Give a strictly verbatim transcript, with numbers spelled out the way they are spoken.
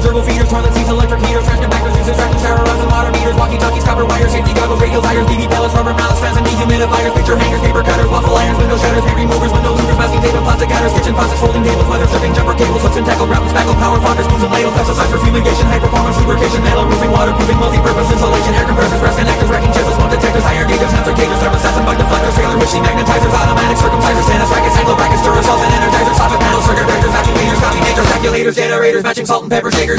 gerbil feeders, toilet seats, electric heaters, trash compactors, juices, tractors, terrorizing water meters, walkie-talkies, copper wires, safety goggles, radial tires, B B pellets, rubber mallets, fans and dehumidifiers, picture hangers, paper cutters, waffle irons, window shutters, paint removers, window louvers, masking tape and plastic cutters, kitchen faucets, folding tables, weather stripping, jumper cables, hooks and tackle, grapple, spackle, power fonders, spoons and ladles, pesticides for fumigation, high performance lubrication, metal roofing, waterproofing, multi-purpose insulation, air compressors, brass connectors, wrecking chisels, smoke detectors, higher gauges, sensor cages, thermostats and bug deflectors, trailer hitching, magnetizers, automatic circumcisers, tennis rackets, ankle brackets, Duracells and energizers, soffit panels, circuit breakers, actuators, copy makers, calculators, generators, matching salt and pepper shakers.